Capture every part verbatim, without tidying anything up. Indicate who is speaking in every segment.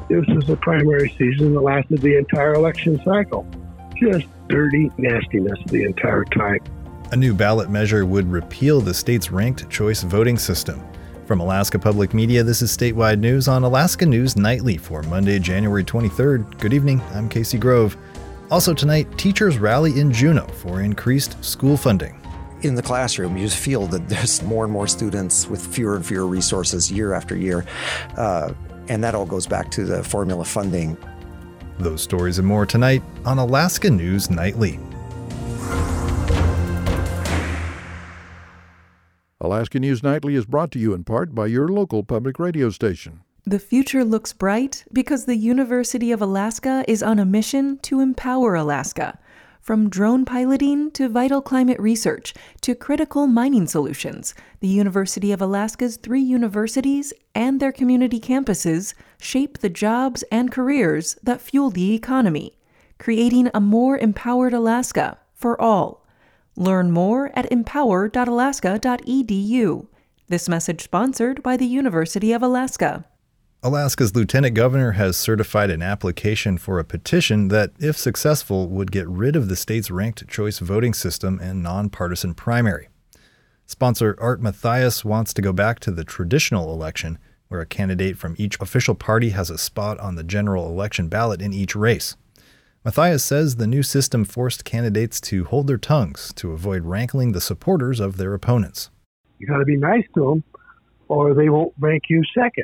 Speaker 1: This was the primary season that lasted the entire election cycle. Just dirty nastiness the entire time.
Speaker 2: A new ballot measure would repeal the state's ranked choice voting system. From Alaska Public Media, this is Statewide News on Alaska News Nightly for Monday, January twenty-third. Good evening, I'm Casey Grove. Also tonight, teachers rally in Juneau for increased school funding.
Speaker 3: In the classroom, you just feel that there's more and more students with fewer and fewer resources year after year. Uh, and that all goes back to the formula funding.
Speaker 2: Those stories and more tonight on Alaska News Nightly.
Speaker 4: Alaska News Nightly is brought to you in part by your local public radio station.
Speaker 5: The future looks bright because the University of Alaska is on a mission to empower Alaska. From drone piloting to vital climate research to critical mining solutions, the University of Alaska's three universities and their community campuses shape the jobs and careers that fuel the economy, creating a more empowered Alaska for all. Learn more at empower dot alaska dot e d u. This message sponsored by the University of Alaska.
Speaker 2: Alaska's lieutenant governor has certified an application for a petition that, if successful, would get rid of the state's ranked choice voting system and nonpartisan primary. Sponsor Art Mathias wants to go back to the traditional election, where a candidate from each official party has a spot on the general election ballot in each race. Mathias says the new system forced candidates to hold their tongues to avoid rankling the supporters of their opponents.
Speaker 1: You got to be nice to them, or they won't rank you second.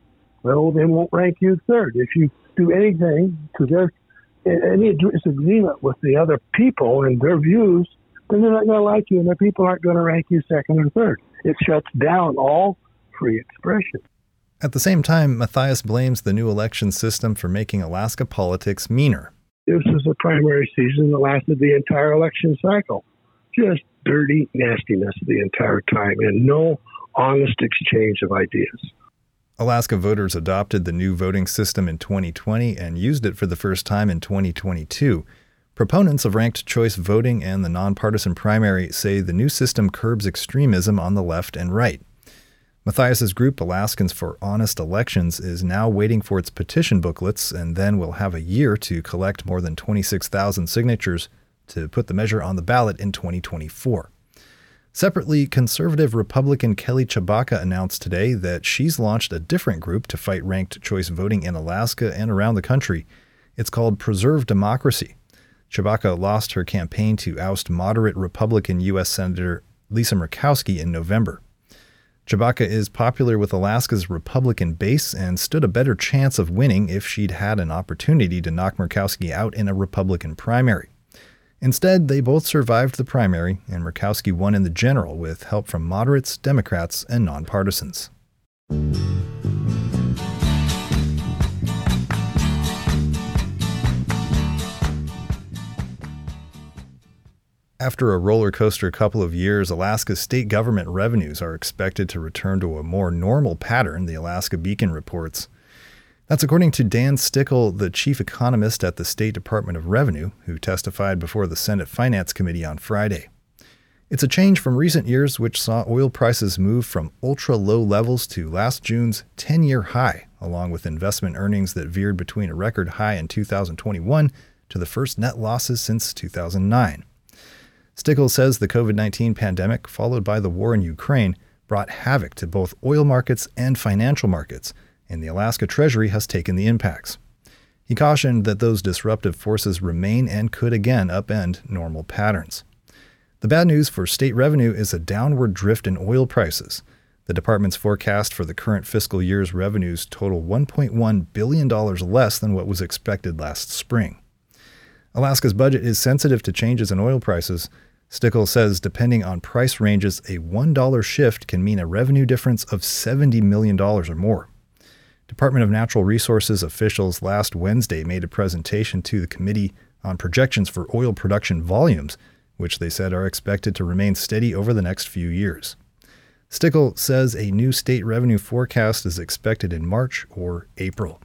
Speaker 1: Well, they won't rank you third. If you do anything to their any disagreement with the other people and their views, then they're not going to like you, and their people aren't going to rank you second or third. It shuts down all free expression.
Speaker 2: At the same time, Mathias blames the new election system for making Alaska politics meaner.
Speaker 1: This was the primary season that lasted the entire election cycle. Just dirty nastiness the entire time, and no honest exchange of ideas.
Speaker 2: Alaska voters adopted the new voting system in twenty twenty and used it for the first time in twenty twenty-two. Proponents of ranked choice voting and the nonpartisan primary say the new system curbs extremism on the left and right. Mathias's group, Alaskans for Honest Elections, is now waiting for its petition booklets and then will have a year to collect more than twenty-six thousand signatures to put the measure on the ballot in twenty twenty-four. Separately, conservative Republican Kelly Tshibaka announced today that she's launched a different group to fight ranked choice voting in Alaska and around the country. It's called Preserve Democracy. Tshibaka lost her campaign to oust moderate Republican U S Senator Lisa Murkowski in November. Tshibaka is popular with Alaska's Republican base and stood a better chance of winning if she'd had an opportunity to knock Murkowski out in a Republican primary. Instead, they both survived the primary, and Murkowski won in the general with help from moderates, Democrats, and nonpartisans. After a roller coaster couple of years, Alaska's state government revenues are expected to return to a more normal pattern, the Alaska Beacon reports. That's according to Dan Stickle, the chief economist at the State Department of Revenue, who testified before the Senate Finance Committee on Friday. It's a change from recent years, which saw oil prices move from ultra-low levels to last June's ten-year high, along with investment earnings that veered between a record high in two thousand twenty-one to the first net losses since two thousand nine. Stickle says the covid nineteen pandemic, followed by the war in Ukraine, brought havoc to both oil markets and financial markets, and the Alaska Treasury has taken the impacts. He cautioned that those disruptive forces remain and could again upend normal patterns. The bad news for state revenue is a downward drift in oil prices. The department's forecast for the current fiscal year's revenues total one point one billion dollars less than what was expected last spring. Alaska's budget is sensitive to changes in oil prices. Stickle says depending on price ranges, a one dollar shift can mean a revenue difference of seventy million dollars or more. Department of Natural Resources officials last Wednesday made a presentation to the committee on projections for oil production volumes, which they said are expected to remain steady over the next few years. Stickle says a new state revenue forecast is expected in March or April.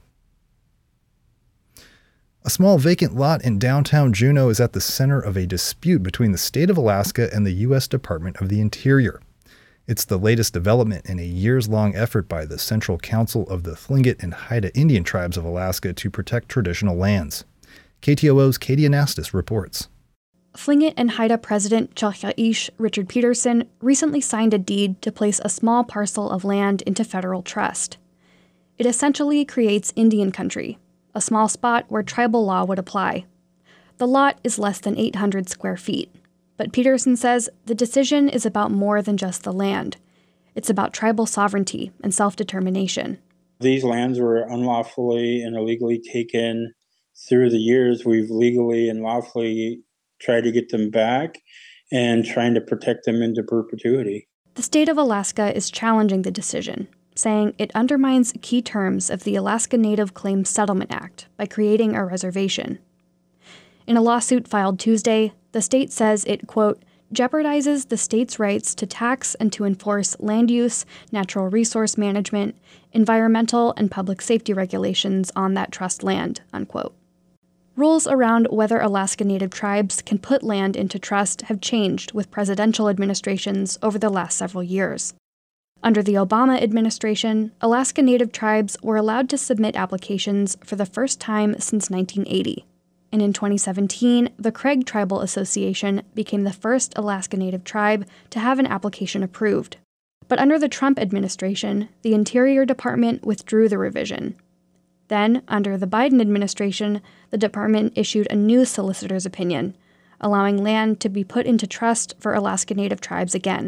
Speaker 2: A small vacant lot in downtown Juneau is at the center of a dispute between the state of Alaska and the U S Department of the Interior. It's the latest development in a years-long effort by the Central Council of the Tlingit and Haida Indian Tribes of Alaska to protect traditional lands. K T O O's Katie Anastas reports.
Speaker 6: Tlingit and Haida President Chilka'ish Richard Peterson recently signed a deed to place a small parcel of land into federal trust. It essentially creates Indian country, a small spot where tribal law would apply. The lot is less than eight hundred square feet. But Peterson says the decision is about more than just the land. It's about tribal sovereignty and self-determination.
Speaker 7: These lands were unlawfully and illegally taken. Through the years, we've legally and lawfully tried to get them back and trying to protect them into perpetuity.
Speaker 6: The state of Alaska is challenging the decision, saying it undermines key terms of the Alaska Native Claims Settlement Act by creating a reservation. In a lawsuit filed Tuesday, the state says it, quote, jeopardizes the state's rights to tax and to enforce land use, natural resource management, environmental, and public safety regulations on that trust land, unquote. Rules around whether Alaska Native tribes can put land into trust have changed with presidential administrations over the last several years. Under the Obama administration, Alaska Native tribes were allowed to submit applications for the first time since nineteen eighty. And in twenty seventeen, the Craig Tribal Association became the first Alaska Native tribe to have an application approved. But under the Trump administration, the Interior Department withdrew the revision. Then, under the Biden administration, the department issued a new solicitor's opinion, allowing land to be put into trust for Alaska Native tribes again.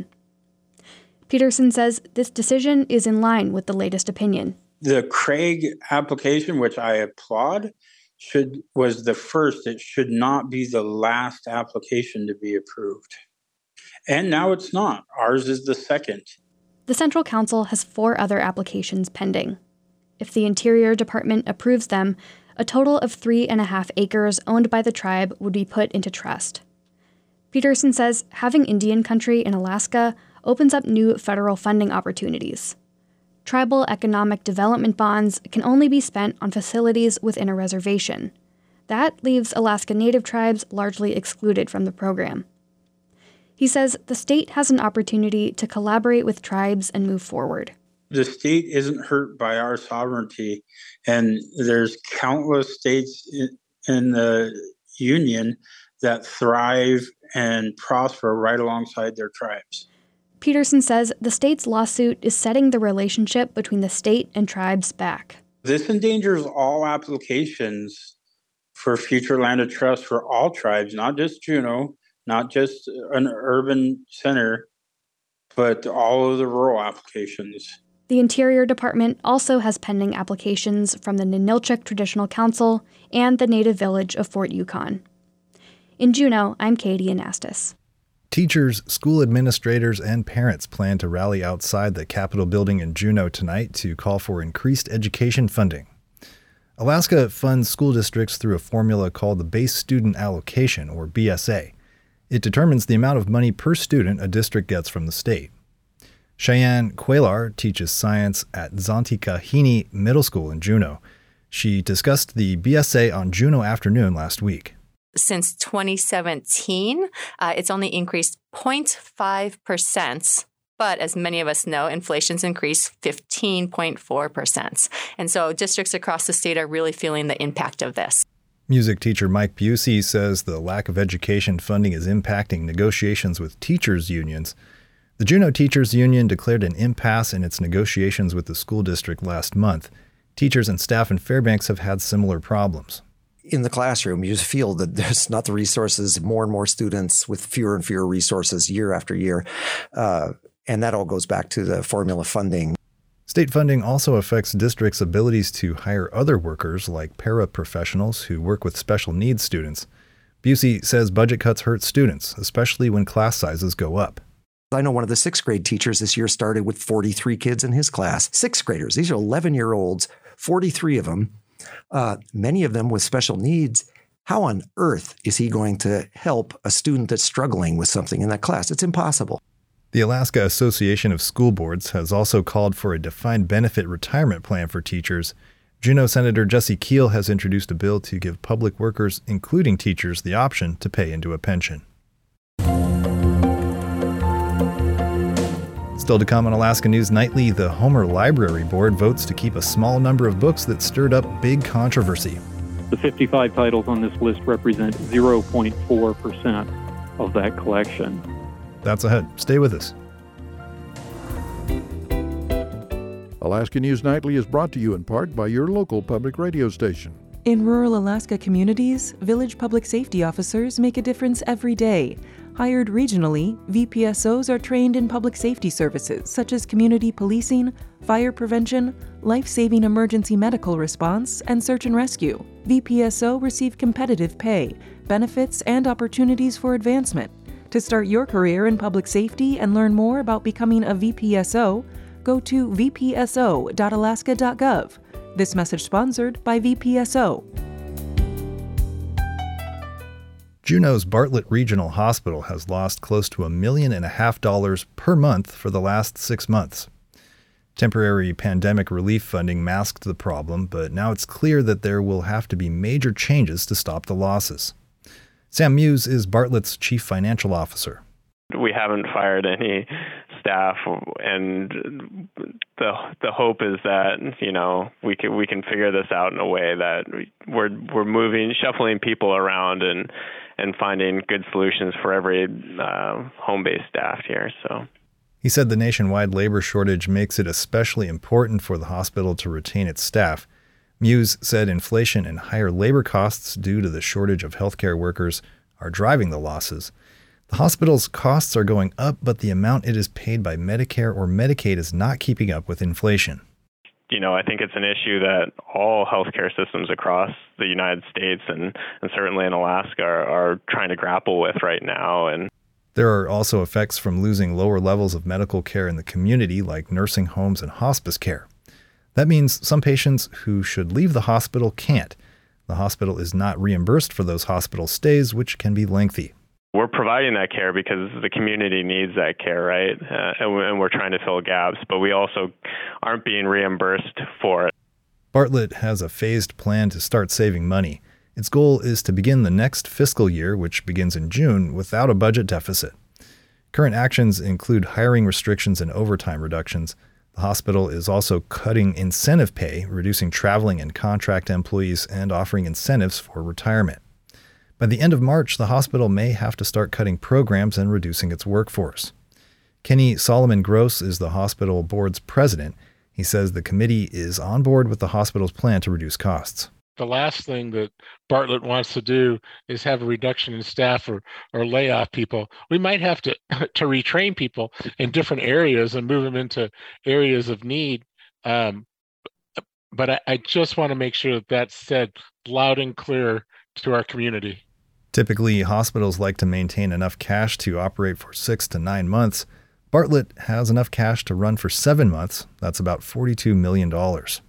Speaker 6: Peterson says this decision is in line with the latest opinion.
Speaker 7: The Craig application, which I applaud, should was the first. It should not be the last application to be approved. And now it's not. Ours is the second.
Speaker 6: The Central Council has four other applications pending. If the Interior Department approves them, a total of three and a half acres owned by the tribe would be put into trust. Peterson says having Indian country in Alaska opens up new federal funding opportunities. Tribal economic development bonds can only be spent on facilities within a reservation. That leaves Alaska Native tribes largely excluded from the program. He says the state has an opportunity to collaborate with tribes and move forward.
Speaker 7: The state isn't hurt by our sovereignty, and there's countless states in the union that thrive and prosper right alongside their tribes.
Speaker 6: Peterson says the state's lawsuit is setting the relationship between the state and tribes back.
Speaker 7: This endangers all applications for future land of trust for all tribes, not just Juneau, not just an urban center, but all of the rural applications.
Speaker 6: The Interior Department also has pending applications from the Ninilchik Traditional Council and the Native Village of Fort Yukon. In Juneau, I'm Katie Anastas.
Speaker 2: Teachers, school administrators, and parents plan to rally outside the Capitol building in Juneau tonight to call for increased education funding. Alaska funds school districts through a formula called the Base Student Allocation, or B S A. It determines the amount of money per student a district gets from the state. Cheyenne Quaylar teaches science at Zantikahini Middle School in Juneau. She discussed the B S A on Juneau Afternoon last week.
Speaker 8: Since twenty seventeen, uh, it's only increased zero point five percent. But as many of us know, inflation's increased fifteen point four percent. And so districts across the state are really feeling the impact of this.
Speaker 2: Music teacher Mike Busey says the lack of education funding is impacting negotiations with teachers' unions. The Juneau Teachers Union declared an impasse in its negotiations with the school district last month. Teachers and staff in Fairbanks have had similar problems.
Speaker 3: In the classroom, you just feel that there's not the resources, more and more students with fewer and fewer resources year after year. Uh, and that all goes back to the formula funding.
Speaker 2: State funding also affects districts' abilities to hire other workers like paraprofessionals who work with special needs students. Busey says budget cuts hurt students, especially when class sizes go up.
Speaker 3: I know one of the sixth grade teachers this year started with forty-three kids in his class. Sixth graders. These are eleven-year-olds, forty-three of them, uh, many of them with special needs. How on earth is he going to help a student that's struggling with something in that class? It's impossible.
Speaker 2: The Alaska Association of School Boards has also called for a defined benefit retirement plan for teachers. Juneau Senator Jesse Keel has introduced a bill to give public workers, including teachers, the option to pay into a pension. Still to come on Alaska News Nightly, the Homer Library Board votes to keep a small number of books that stirred up big controversy.
Speaker 9: The fifty-five titles on this list represent zero point four percent of that collection.
Speaker 2: That's ahead. Stay with us.
Speaker 4: Alaska News Nightly is brought to you in part by your local public radio station.
Speaker 5: In rural Alaska communities, village public safety officers make a difference every day. Hired regionally, V P S Os are trained in public safety services such as community policing, fire prevention, life-saving emergency medical response, and search and rescue. V P S O receive competitive pay, benefits, and opportunities for advancement. To start your career in public safety and learn more about becoming a V P S O, go to v p s o dot alaska dot gov. This message sponsored by V P S O.
Speaker 2: Juneau's Bartlett Regional Hospital has lost close to a million and a half dollars per month for the last six months. Temporary pandemic relief funding masked the problem, but now it's clear that there will have to be major changes to stop the losses. Sam Muse is Bartlett's chief financial officer.
Speaker 10: We haven't fired any staff, and the the hope is that, you know, we can we can figure this out in a way that we're we're moving, shuffling people around and and finding good solutions for every uh, home-based staff here. So.
Speaker 2: He said the nationwide labor shortage makes it especially important for the hospital to retain its staff. Muse said inflation and higher labor costs due to the shortage of healthcare workers are driving the losses. The hospital's costs are going up, but the amount it is paid by Medicare or Medicaid is not keeping up with inflation.
Speaker 10: You know, I think it's an issue that all healthcare systems across the United States and, and certainly in Alaska are, are trying to grapple with right now. And
Speaker 2: there are also effects from losing lower levels of medical care in the community, like nursing homes and hospice care. That means some patients who should leave the hospital can't. The hospital is not reimbursed for those hospital stays, which can be lengthy.
Speaker 10: We're providing that care because the community needs that care, right? Uh, and we're trying to fill gaps, but we also aren't being reimbursed for it.
Speaker 2: Bartlett has a phased plan to start saving money. Its goal is to begin the next fiscal year, which begins in June, without a budget deficit. Current actions include hiring restrictions and overtime reductions. The hospital is also cutting incentive pay, reducing traveling and contract employees, and offering incentives for retirement. By the end of March, the hospital may have to start cutting programs and reducing its workforce. Kenny Solomon Gross is the hospital board's president. He says the committee is on board with the hospital's plan to reduce costs.
Speaker 11: The last thing that Bartlett wants to do is have a reduction in staff or, or lay off people. We might have to, to retrain people in different areas and move them into areas of need. Um, but I, I just want to make sure that that's said loud and clear to our community.
Speaker 2: Typically, hospitals like to maintain enough cash to operate for six to nine months. Bartlett has enough cash to run for seven months. That's about forty-two million dollars.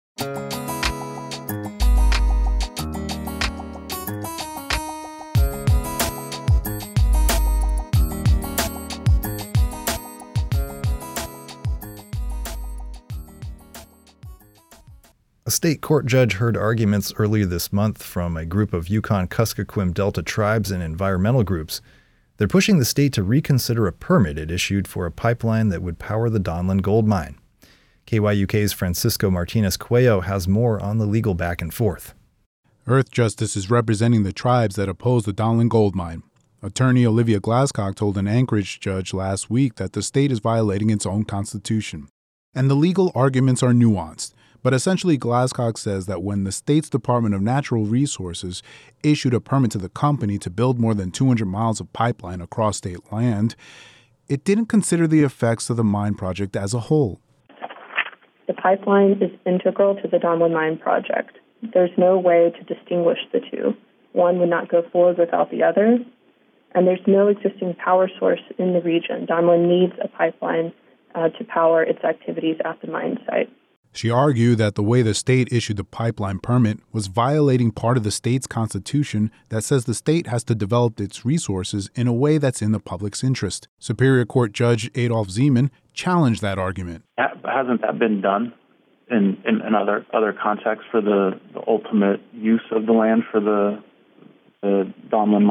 Speaker 2: A state court judge heard arguments earlier this month from a group of Yukon-Kuskokwim Delta tribes and environmental groups. They're pushing the state to reconsider a permit it issued for a pipeline that would power the Donlin gold mine. K Y U K's Francisco Martinez-Cuello has more on the legal back and forth.
Speaker 12: Earth Justice is representing the tribes that oppose the Donlin gold mine. Attorney Olivia Glasscock told an Anchorage judge last week that the state is violating its own constitution. And the legal arguments are nuanced. But essentially, Glasscock says that when the state's Department of Natural Resources issued a permit to the company to build more than two hundred miles of pipeline across state land, it didn't consider the effects of the mine project as a whole.
Speaker 13: The pipeline is integral to the Donlin Mine project. There's no way to distinguish the two. One would not go forward without the other, and there's no existing power source in the region. Donlin needs a pipeline uh, to power its activities at the mine site.
Speaker 12: She argued that the way the state issued the pipeline permit was violating part of the state's constitution that says the state has to develop its resources in a way that's in the public's interest. Superior Court Judge Adolf Zeman challenged that argument.
Speaker 14: Hasn't that been done in, in, in other other contexts for the, the ultimate use of the land for the, the Donlin mine?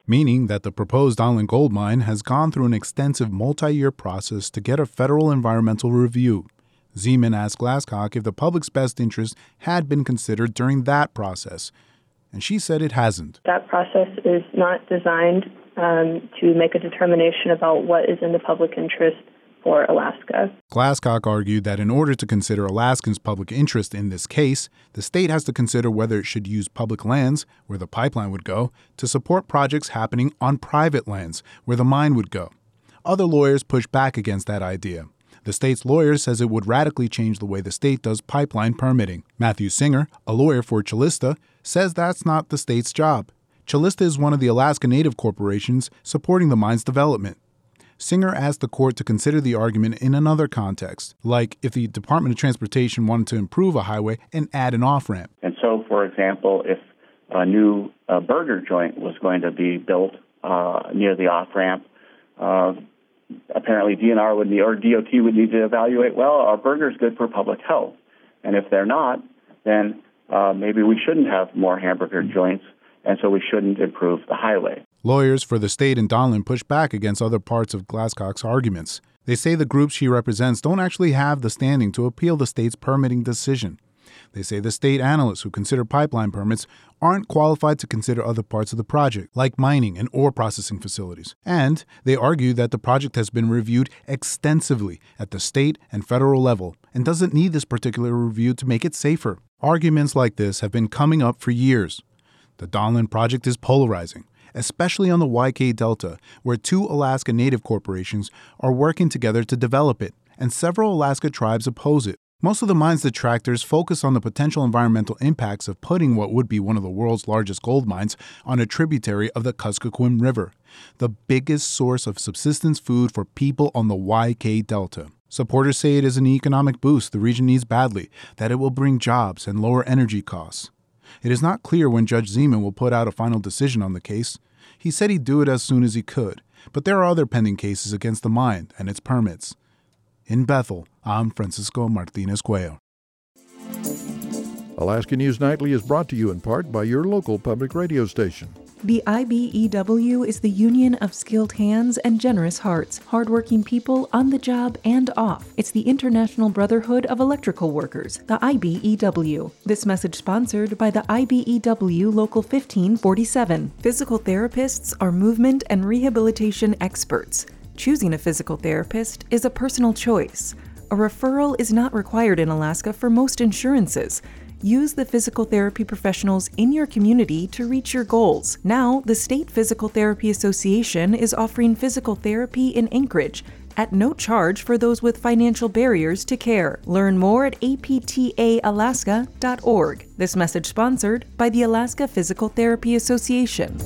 Speaker 12: meaning that the proposed Donlin Gold Mine has gone through an extensive multi-year process to get a federal environmental review. Zeman asked Glasscock if the public's best interest had been considered during that process, and she said it hasn't.
Speaker 13: That process is not designed um, to make a determination about what is in the public interest for Alaska.
Speaker 12: Glasscock argued that in order to consider Alaskans' public interest in this case, the state has to consider whether it should use public lands, where the pipeline would go, to support projects happening on private lands, where the mine would go. Other lawyers pushed back against that idea. The state's lawyer says it would radically change the way the state does pipeline permitting. Matthew Singer, a lawyer for Calista, says that's not the state's job. Calista is one of the Alaska Native corporations supporting the mine's development. Singer asked the court to consider the argument in another context, like if the Department of Transportation wanted to improve a highway and add an off-ramp.
Speaker 14: And so, for example, if a new uh, burger joint was going to be built uh, near the off-ramp, uh, apparently D N R would need, or D O T would need to evaluate, well, are burgers good for public health? And if they're not, then uh, maybe we shouldn't have more hamburger joints, and so we shouldn't improve the highway.
Speaker 12: Lawyers for the state and Donlin push back against other parts of Glasscock's arguments. They say the groups she represents don't actually have the standing to appeal the state's permitting decision. They say the state analysts who consider pipeline permits aren't qualified to consider other parts of the project, like mining and ore processing facilities. And they argue that the project has been reviewed extensively at the state and federal level and doesn't need this particular review to make it safer. Arguments like this have been coming up for years. The Donlin project is polarizing, especially on the Y K Delta, where two Alaska Native corporations are working together to develop it, and several Alaska tribes oppose it. Most of the mine's detractors focus on the potential environmental impacts of putting what would be one of the world's largest gold mines on a tributary of the Kuskokwim River, the biggest source of subsistence food for people on the Y K Delta. Supporters say it is an economic boost the region needs badly, that it will bring jobs and lower energy costs. It is not clear when Judge Zeman will put out a final decision on the case. He said he'd do it as soon as he could, but there are other pending cases against the mine and its permits. In Bethel, I'm Francisco Martinez Cuello.
Speaker 4: Alaska News Nightly is brought to you in part by your local public radio station.
Speaker 5: The I B E W is the union of skilled hands and generous hearts, hardworking people on the job and off. It's the International Brotherhood of Electrical Workers, the I B E W. This message sponsored by the I B E W Local fifteen forty-seven. Physical therapists are movement and rehabilitation experts. Choosing a physical therapist is a personal choice. A referral is not required in Alaska for most insurances. Use the physical therapy professionals in your community to reach your goals. Now, the State Physical Therapy Association is offering physical therapy in Anchorage at no charge for those with financial barriers to care. Learn more at A P T A Alaska dot org. This message sponsored by the Alaska Physical Therapy Association.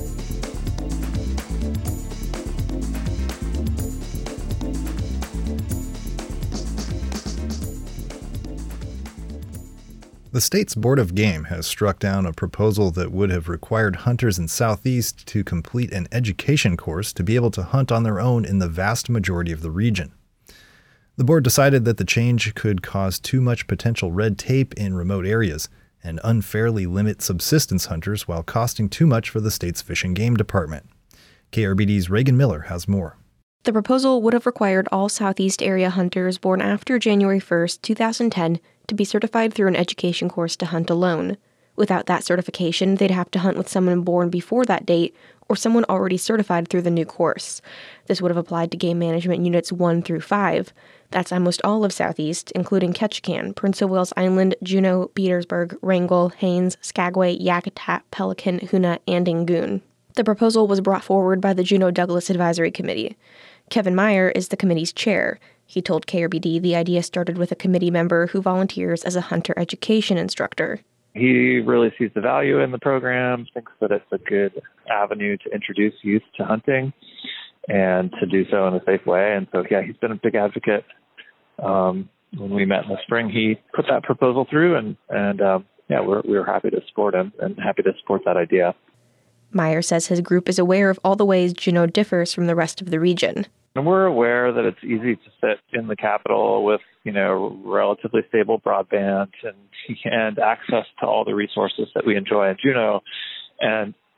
Speaker 2: The state's Board of Game has struck down a proposal that would have required hunters in Southeast to complete an education course to be able to hunt on their own in the vast majority of the region. The board decided that the change could cause too much potential red tape in remote areas and unfairly limit subsistence hunters while costing too much for the state's Fish and Game Department. K R B D's Reagan Miller has more.
Speaker 15: The proposal would have required all Southeast area hunters born after January first, two thousand ten to be certified through an education course to hunt alone. Without that certification, they'd have to hunt with someone born before that date or someone already certified through the new course. This would have applied to game management units one through five. That's almost all of Southeast, including Ketchikan, Prince of Wales Island, Juneau, Petersburg, Wrangell, Haines, Skagway, Yakutat, Pelican, Hoonah, and Angoon. The proposal was brought forward by the Juneau Douglas Advisory Committee. Kevin Meyer is the committee's chair. He told K R B D the idea started with a committee member who volunteers as a hunter education instructor.
Speaker 16: He really sees the value in the program, thinks that it's a good avenue to introduce youth to hunting and to do so in a safe way. And so, yeah, he's been a big advocate. Um, when we met in the spring, he put that proposal through, and, and um, yeah, we're, we were happy to support him and happy to support that idea.
Speaker 15: Meyer says his group is aware of all the ways Juneau differs from the rest of the region.
Speaker 16: And we're aware that it's easy to sit in the capital with, you know, relatively stable broadband and and access to all the resources that we enjoy in Juneau, and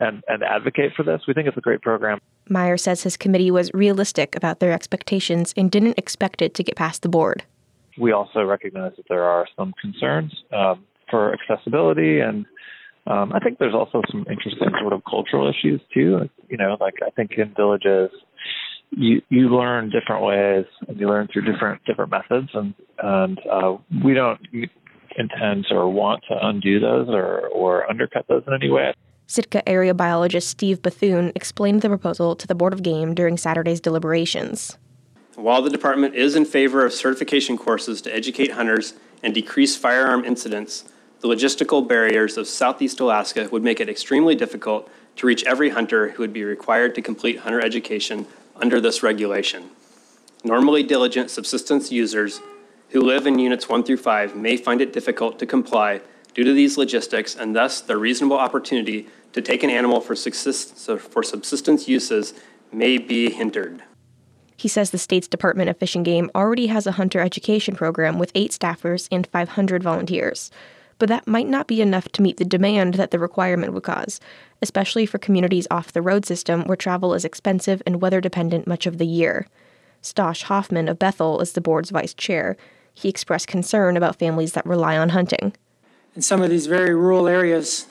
Speaker 16: and, and advocate for this. We think it's a great program.
Speaker 15: Meyer says his committee was realistic about their expectations and didn't expect it to get past the board.
Speaker 16: We also recognize that there are some concerns um, for accessibility, and um, I think there's also some interesting sort of cultural issues too. You know, like I think in villages, you you learn different ways, and you learn through different different methods, and and uh, we don't intend or want to undo those or or undercut those in any way.
Speaker 15: Sitka area biologist Steve Bethune explained the proposal to the Board of Game during Saturday's deliberations.
Speaker 17: While the department is in favor of certification courses to educate hunters and decrease firearm incidents, the logistical barriers of Southeast Alaska would make it extremely difficult to reach every hunter who would be required to complete hunter education under this regulation. Normally diligent subsistence users who live in units one through five may find it difficult to comply due to these logistics, and thus the reasonable opportunity to take an animal for subsistence, for subsistence uses may be hindered.
Speaker 15: He says the state's Department of Fish and Game already has a hunter education program with eight staffers and five hundred volunteers. But that might not be enough to meet the demand that the requirement would cause, especially for communities off the road system where travel is expensive and weather-dependent much of the year. Stosh Hoffman of Bethel is the board's vice chair. He expressed concern about families that rely on hunting.
Speaker 18: In some of these very rural areas,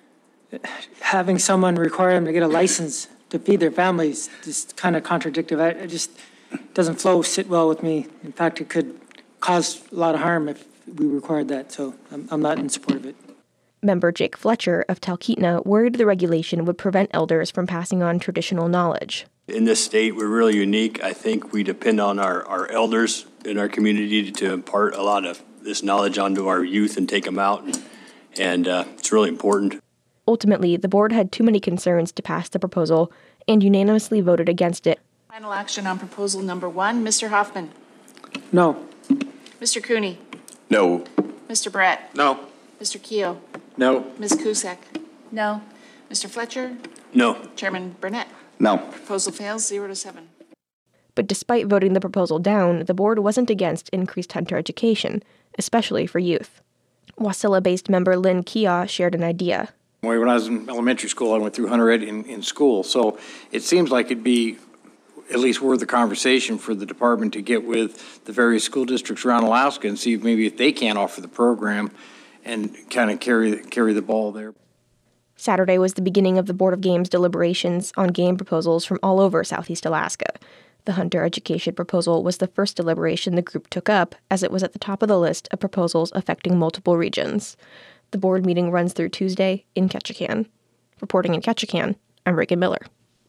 Speaker 18: having someone require them to get a license to feed their families is kind of contradictory. It just doesn't flow, sit well with me. In fact, it could cause a lot of harm if we required that, so I'm, I'm not in support of it.
Speaker 15: Member Jake Fletcher of Talkeetna worried the regulation would prevent elders from passing on traditional knowledge.
Speaker 19: In this state, we're really unique. I think we depend on our, our elders in our community to impart a lot of this knowledge onto our youth and take them out, and, and uh, it's really important.
Speaker 15: Ultimately, the board had too many concerns to pass the proposal and unanimously voted against it.
Speaker 20: Final action on proposal number one. Mister Hoffman?
Speaker 18: No.
Speaker 20: Mister Cooney?
Speaker 19: No.
Speaker 20: Mister Brett?
Speaker 19: No.
Speaker 20: Mister Keogh?
Speaker 19: No.
Speaker 20: Miz Cusack? No. Mister Fletcher?
Speaker 19: No.
Speaker 20: Chairman Burnett?
Speaker 19: No.
Speaker 20: Proposal fails, zero to seven.
Speaker 15: But despite voting the proposal down, the board wasn't against increased hunter education, especially for youth. Wasilla-based member Lynn Keogh shared an idea.
Speaker 21: When I was in elementary school, I went through hunter ed in, in school, so it seems like it'd be at least worth the conversation for the department to get with the various school districts around Alaska and see if maybe if they can't offer the program and kind of carry carry the ball there.
Speaker 15: Saturday was the beginning of the Board of Games deliberations on game proposals from all over Southeast Alaska. The hunter education proposal was the first deliberation the group took up, as it was at the top of the list of proposals affecting multiple regions. The board meeting runs through Tuesday in Ketchikan. Reporting in Ketchikan, I'm Reagan Miller.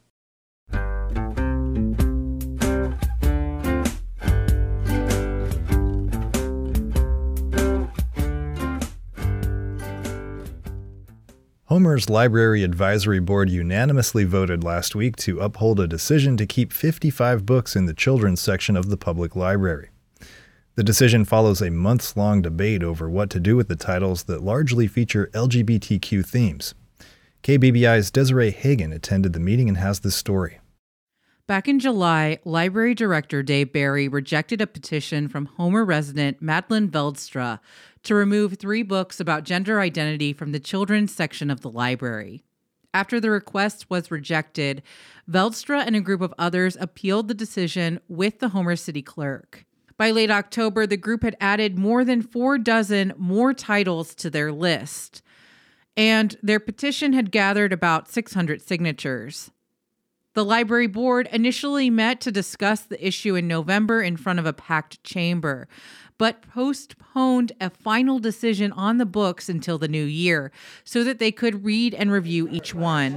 Speaker 2: Homer's Library Advisory Board unanimously voted last week to uphold a decision to keep fifty-five books in the children's section of the public library. The decision follows a months-long debate over what to do with the titles that largely feature L G B T Q themes. K B B I's Desiree Hagen attended the meeting and has this story.
Speaker 22: Back in July, Library Director Dave Barry rejected a petition from Homer resident Madeline Veldstra to remove three books about gender identity from the children's section of the library. After the request was rejected, Veldstra and a group of others appealed the decision with the Homer City Clerk. By late October, the group had added more than four dozen more titles to their list, and their petition had gathered about six hundred signatures. The library board initially met to discuss the issue in November in front of a packed chamber, but postponed a final decision on the books until the new year so that they could read and review each one.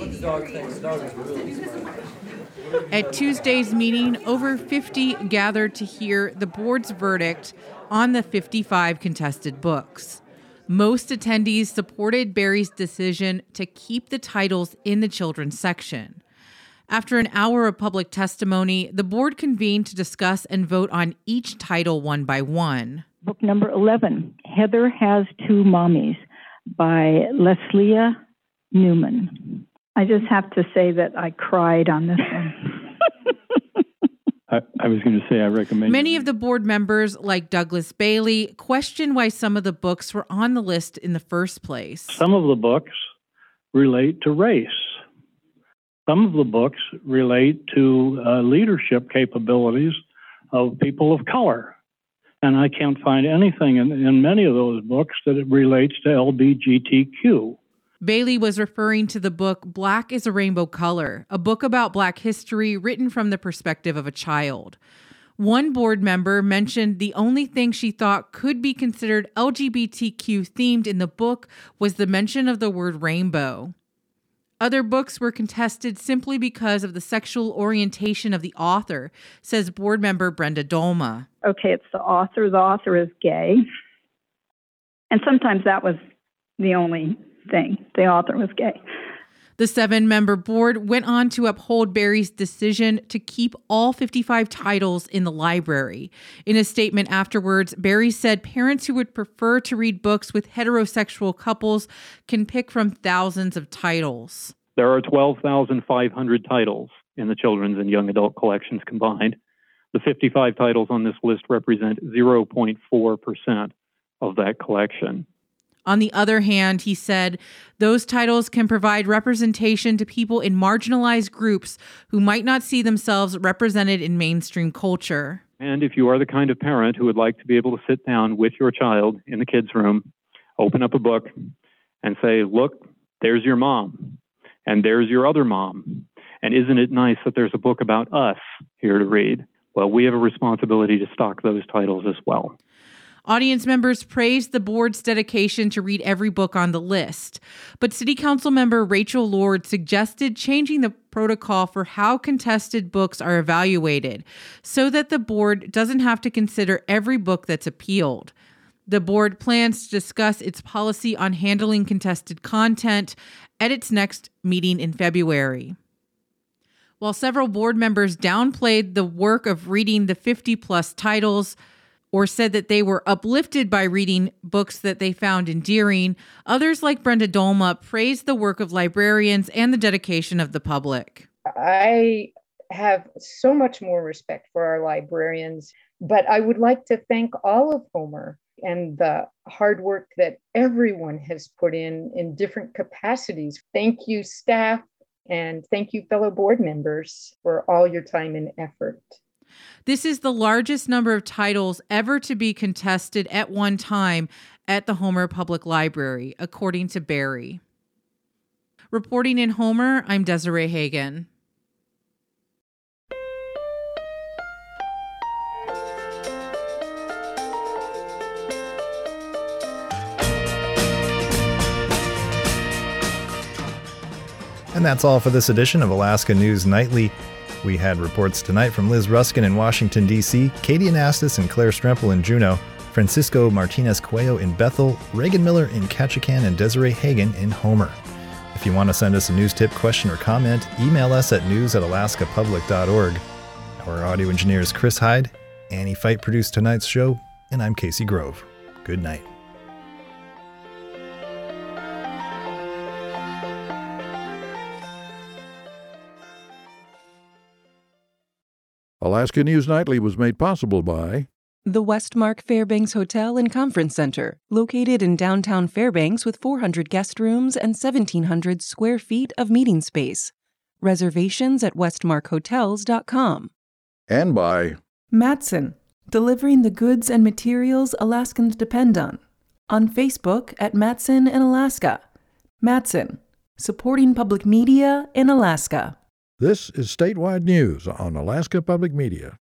Speaker 22: At Tuesday's meeting, over fifty gathered to hear the board's verdict on the fifty-five contested books. Most attendees supported Barry's decision to keep the titles in the children's section. After an hour of public testimony, the board convened to discuss and vote on each title one by one.
Speaker 23: Book number eleven, Heather Has Two Mommies, by Leslia Newman. I just have to say that I cried on this one.
Speaker 9: I, I was going to say I recommend.
Speaker 22: Many of the board members, like Douglas Bailey, questioned why some of the books were on the list in the first place.
Speaker 9: Some of the books
Speaker 1: relate to race. Some of the books relate to uh, leadership capabilities of people of color. And I can't find anything in, in many of those books that it relates to L G B T Q.
Speaker 22: Bailey was referring to the book Black is a Rainbow Color, a book about Black history written from the perspective of a child. One board member mentioned the only thing she thought could be considered L G B T Q themed in the book was the mention of the word rainbow. Other books were contested simply because of the sexual orientation of the author, says board member Brenda Dolma.
Speaker 23: Okay, it's the author. The author is gay. And sometimes that was the only thing. The author was gay.
Speaker 22: The seven-member board went on to uphold Barry's decision to keep all fifty-five titles in the library. In a statement afterwards, Barry said parents who would prefer to read books with heterosexual couples can pick from thousands of titles.
Speaker 9: There are twelve thousand five hundred titles in the children's and young adult collections combined. The fifty-five titles on this list represent zero point four percent of that collection.
Speaker 22: On the other hand, he said, those titles can provide representation to people in marginalized groups who might not see themselves represented in mainstream culture.
Speaker 9: And if you are the kind of parent who would like to be able to sit down with your child in the kids' room, open up a book, and say, look, there's your mom, and there's your other mom, and isn't it nice that there's a book about us here to read? Well, we have a responsibility to stock those titles as well.
Speaker 22: Audience members praised the board's dedication to read every book on the list. But City Council member Rachel Lord suggested changing the protocol for how contested books are evaluated so that the board doesn't have to consider every book that's appealed. The board plans to discuss its policy on handling contested content at its next meeting in February. While several board members downplayed the work of reading the fifty-plus titles, or said that they were uplifted by reading books that they found endearing, others like Brenda Dolma praised the work of librarians and the dedication of the public.
Speaker 6: I have so much more respect for our librarians, but I would like to thank all of Homer and the hard work that everyone has put in in different capacities. Thank you, staff, and thank you, fellow board members, for all your time and effort.
Speaker 22: This is the largest number of titles ever to be contested at one time at the Homer Public Library, according to Barry. Reporting in Homer, I'm Desiree Hagen.
Speaker 2: And that's all for this edition of Alaska News Nightly. We had reports tonight from Liz Ruskin in Washington, D C, Katie Anastas and Claire Strempel in Juneau, Francisco Martinez-Cuello in Bethel, Reagan Miller in Ketchikan, and Desiree Hagen in Homer. If you want to send us a news tip, question, or comment, email us at news at alaska public dot org. Our audio engineer is Chris Hyde. Annie Fight produced tonight's show, and I'm Casey Grove. Good night.
Speaker 4: Alaska News Nightly was made possible by
Speaker 5: the Westmark Fairbanks Hotel and Conference Center, located in downtown Fairbanks with four hundred guest rooms and seventeen hundred square feet of meeting space. Reservations at westmark hotels dot com.
Speaker 4: And by
Speaker 5: Matson, delivering the goods and materials Alaskans depend on. On Facebook at Matson in Alaska. Matson, supporting public media in Alaska.
Speaker 4: This is statewide news on Alaska Public Media.